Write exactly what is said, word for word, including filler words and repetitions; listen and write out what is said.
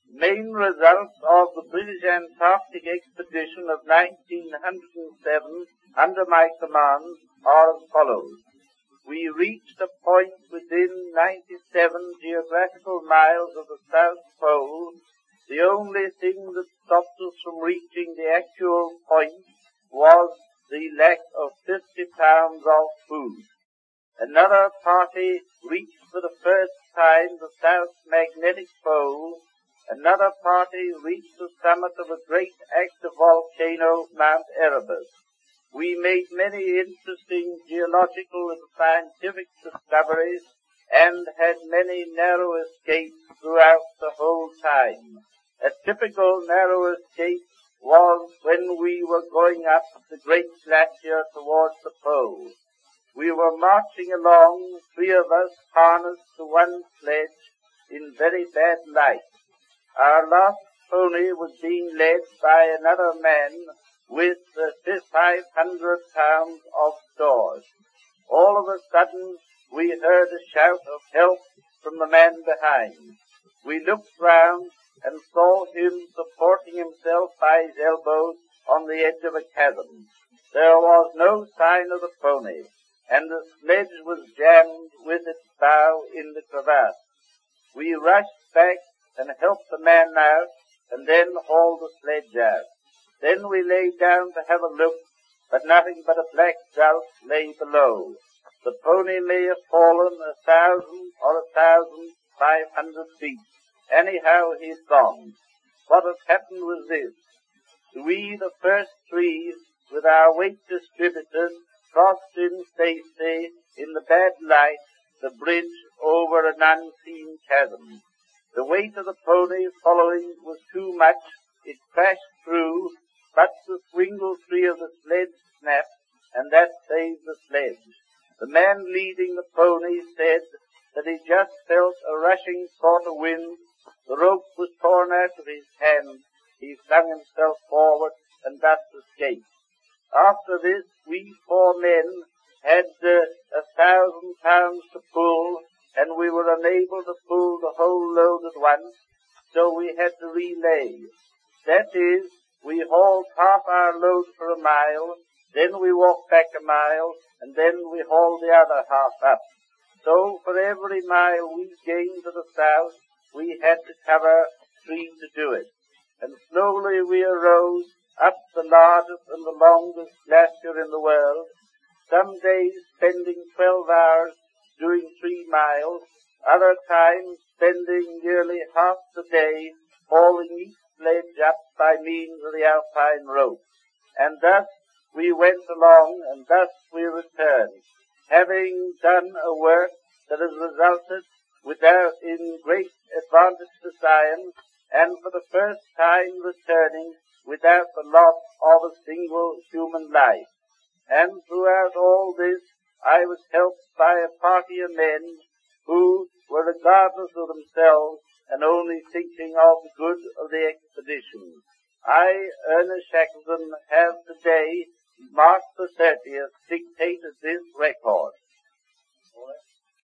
Main results of the British Antarctic expedition of nineteen oh seven under my command are as follows. We reached a point within ninety-seven geographical miles of the South Pole. The only thing that stopped us from reaching the actual point was the lack of fifty pounds of food. Another party reached for the first time the South Magnetic Pole. Another party reached the summit of a great active volcano, Mount Erebus. We made many interesting geological and scientific discoveries and had many narrow escapes throughout the whole time. A typical narrow escape was when we were going up the Great Glacier towards the pole. We were marching along, three of us harnessed to one sledge in very bad light. Our last pony was being led by another man with uh, five hundred pounds of stores. All of a sudden, we heard a shout of help from the man behind. We looked round and saw him supporting himself by his elbows on the edge of a chasm. There was no sign of the pony, and the sledge was jammed with its bow in the crevasse. We rushed back and helped the man out, and then hauled the sledge out. Then we lay down to have a look, but nothing but a black gulf lay below. The pony may have fallen a thousand or a thousand five hundred feet. Anyhow, he'd gone. What had happened was this. We, the first three, with our weight distributed, crossed in safety, in the bad light, the bridge over an unseen chasm. The weight of the pony following was too much. It crashed through, but the swingle tree of the sledge snapped, and that saved the sledge. The man leading the pony said that he just felt a rushing sort of wind. The rope was torn out of his hand. He flung himself forward and thus escaped. After this, we four men had uh, a thousand pounds to pull, and we were unable to pull the whole load at once, so we had to relay. That is, we hauled half our load for a mile, then we walked back a mile, and then we hauled the other half up. So for every mile we gained to the south, we had to cover three to do it. And slowly we arose up the largest and the longest glacier in the world, some days spending twelve hours doing three miles, other times spending nearly half the day hauling each sledge up by means of the alpine rope. And thus we went along, and thus we returned, having done a work that has resulted without in great advantage to science, and for the first time returning without the loss of a single human life. And throughout all this, I was helped by a party of men who were regardless of themselves and only thinking of the good of the expedition. I, Ernest Shackleton, have today, March the thirtieth, dictated this record.